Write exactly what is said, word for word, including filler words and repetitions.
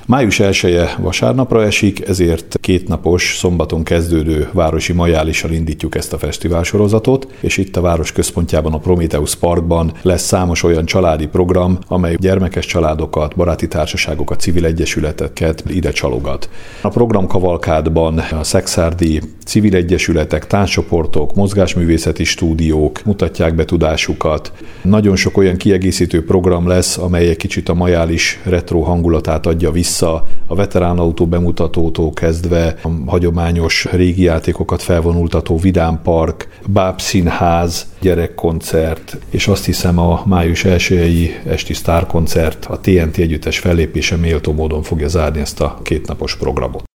Május elseje vasárnapra esik, ezért kétnapos, szombaton kezdődő városi majálissal indítjuk ezt a fesztiválsorozatot, és itt a város központjában, a Prométheusz Parkban lesz számos olyan családi program, amely gyermekes családokat, baráti társaságokat, civil egyesületeket ide csalogat. A programkavalkádban a szekszárdi civil egyesületek, tánccsoportok, mozgásművészeti stúdiók mutatják be tudásukat. Nagyon sok olyan kiegészítő program lesz, amely egy kicsit a majális retro hangulatát adja vissza, a veteránautó bemutatótól kezdve a hagyományos régi játékokat felvonultató vidámpark, bábszínház, gyerekkoncert, és azt hiszem a május elsejei esti sztárkoncert, a té en té együttes fellépése méltó módon fogja zárni ezt a kétnapos programot.